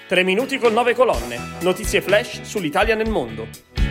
3 minuti con 9 colonne. Notizie flash sull'Italia nel mondo.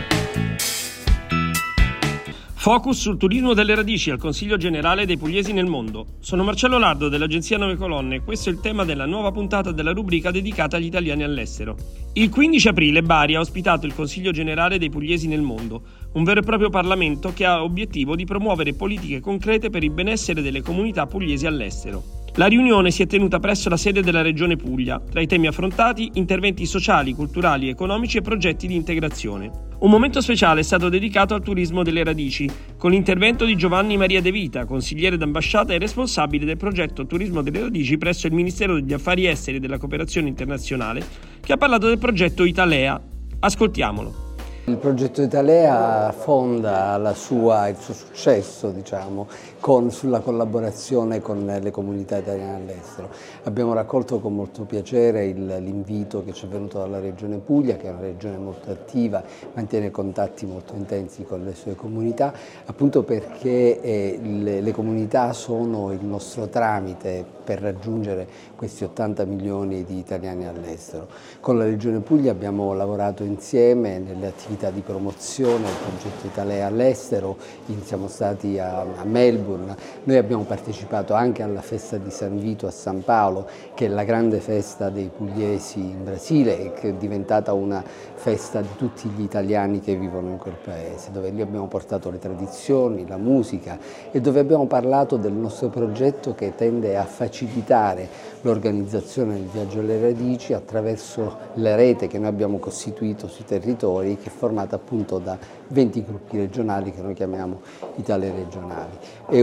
Focus sul turismo delle radici al Consiglio Generale dei Pugliesi nel mondo. Sono Marcello Lardo dell'agenzia 9 Colonne e questo è il tema della nuova puntata della rubrica dedicata agli italiani all'estero. Il 15 aprile Bari ha ospitato il Consiglio Generale dei Pugliesi nel mondo, un vero e proprio Parlamento che ha obiettivo di promuovere politiche concrete per il benessere delle comunità pugliesi all'estero. La riunione si è tenuta presso la sede della Regione Puglia. Tra i temi affrontati, interventi sociali, culturali, economici e progetti di integrazione. Un momento speciale è stato dedicato al turismo delle radici, con l'intervento di Giovanni Maria De Vita, consigliere d'ambasciata e responsabile del progetto Turismo delle Radici presso il Ministero degli Affari Esteri e della Cooperazione Internazionale, che ha parlato del progetto Italea. Ascoltiamolo. Il progetto Italea fonda il suo successo, sulla collaborazione con le comunità italiane all'estero. Abbiamo raccolto con molto piacere l'invito che ci è venuto dalla Regione Puglia, che è una regione molto attiva, mantiene contatti molto intensi con le sue comunità, appunto perché le comunità sono il nostro tramite per raggiungere questi 80 milioni di italiani all'estero. Con la Regione Puglia abbiamo lavorato insieme nelle attività di promozione del progetto Italea all'estero, siamo stati a Melbourne, noi abbiamo partecipato anche alla festa di San Vito a San Paolo, che è la grande festa dei pugliesi in Brasile e che è diventata una festa di tutti gli italiani che vivono in quel paese, dove lì abbiamo portato le tradizioni, la musica e dove abbiamo parlato del nostro progetto che tende a facilitare l'organizzazione del viaggio alle radici attraverso la rete che noi abbiamo costituito sui territori, che è formata appunto da 20 gruppi regionali che noi chiamiamo Italia regionali. È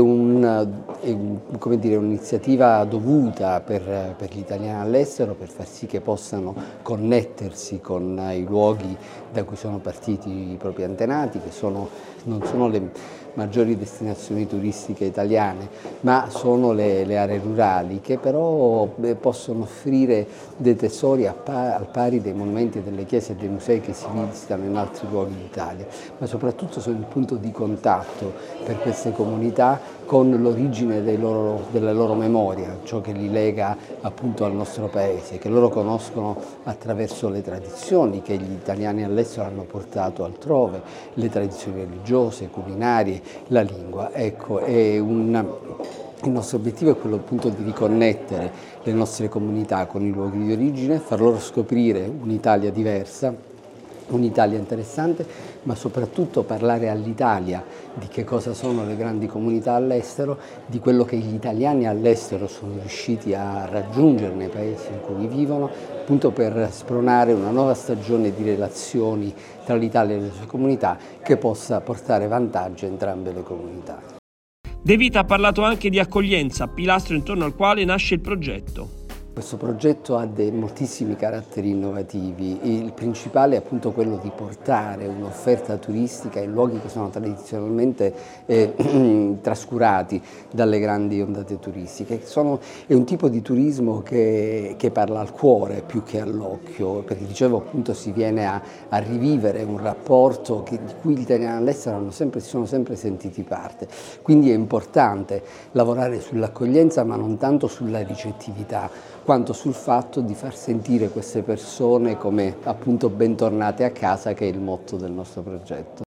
un'iniziativa dovuta per gli italiani all'estero per far sì che possano connettersi con i luoghi da cui sono partiti i propri antenati, che non sono le maggiori destinazioni turistiche italiane, ma sono le aree rurali, che però possono offrire dei tesori al pari dei monumenti, delle chiese e dei musei che si visitano in altri luoghi d'Italia, ma soprattutto sono il punto di contatto per queste comunità con l'origine della loro memoria, ciò che li lega appunto al nostro paese, che loro conoscono attraverso le tradizioni che gli italiani all'estero hanno portato altrove, le tradizioni religiose, culinarie, la lingua. Ecco, il nostro obiettivo è quello appunto di riconnettere le nostre comunità con i luoghi di origine, far loro scoprire un'Italia diversa, un'Italia interessante, ma soprattutto parlare all'Italia di che cosa sono le grandi comunità all'estero, di quello che gli italiani all'estero sono riusciti a raggiungere nei paesi in cui vivono, appunto per spronare una nuova stagione di relazioni tra l'Italia e le sue comunità che possa portare vantaggio a entrambe le comunità. De Vita ha parlato anche di accoglienza, pilastro intorno al quale nasce il progetto. Questo progetto ha moltissimi caratteri innovativi, il principale è appunto quello di portare un'offerta turistica in luoghi che sono tradizionalmente trascurati dalle grandi ondate turistiche. È un tipo di turismo che parla al cuore più che all'occhio, perché dicevo appunto si viene a rivivere un rapporto di cui gli italiani all'estero si sono sempre sentiti parte. Quindi è importante lavorare sull'accoglienza, ma non tanto sulla ricettività, quanto sul fatto di far sentire queste persone come appunto bentornate a casa, che è il motto del nostro progetto.